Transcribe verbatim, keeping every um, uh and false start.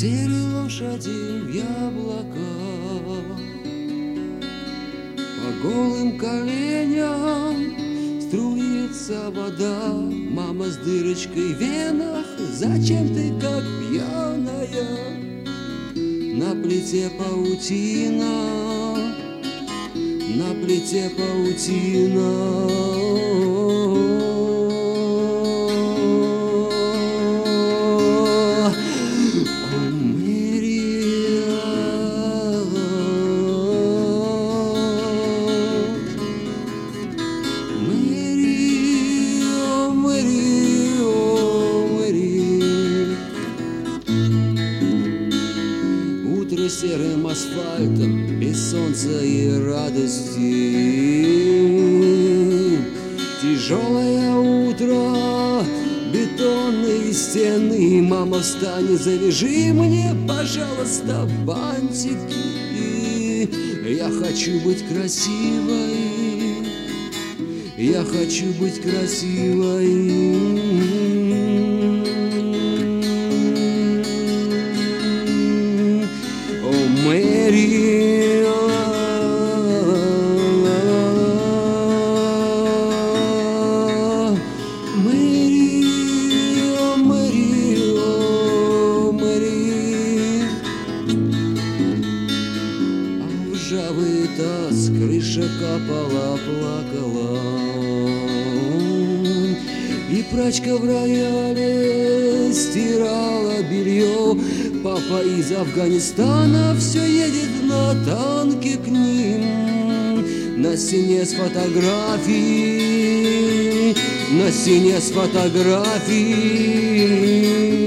Хотели лошади в яблока, по голым коленям струится вода. Мама с дырочкой в венах, зачем ты как пьяная? На плите паутина, на плите паутина. Серым асфальтом, без солнца и радости. Тяжелое утро, бетонные стены. Мама, встань, завяжи мне, пожалуйста, бантики. Я хочу быть красивой, я хочу быть красивой. Мэри, Мэри, Мэри, Мэри. А в ржавый таз крыша капала, плакала. И прачка в рояле стирала белье. Папа из Афганистана все едет на танке к ним. На стене с фотографией, на стене с фотографией.